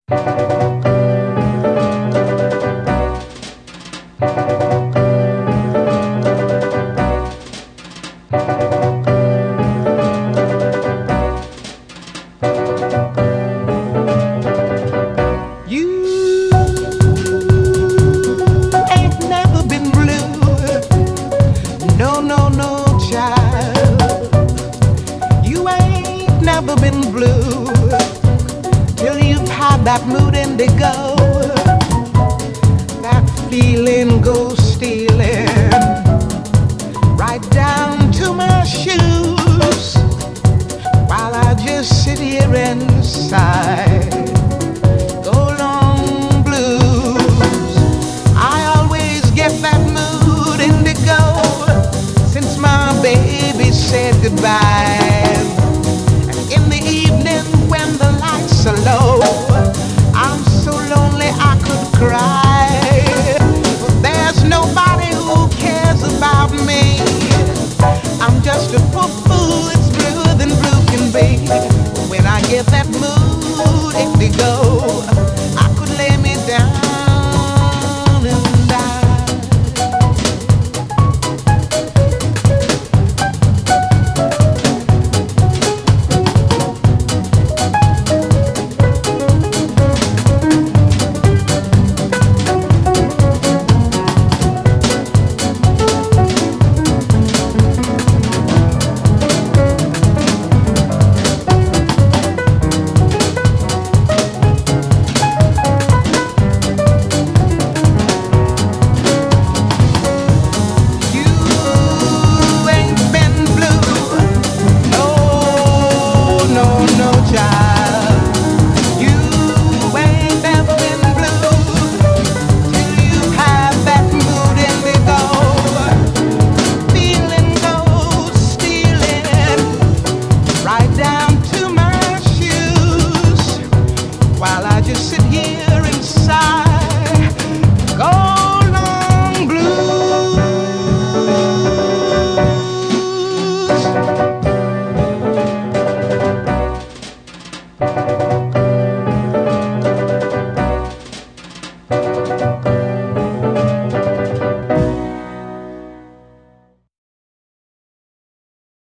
You ain't never been blue. No, no, no, child. You ain't never been blue till you've had that mood indigo. That feeling goes stealing right down to my shoes while I just sit here and sigh.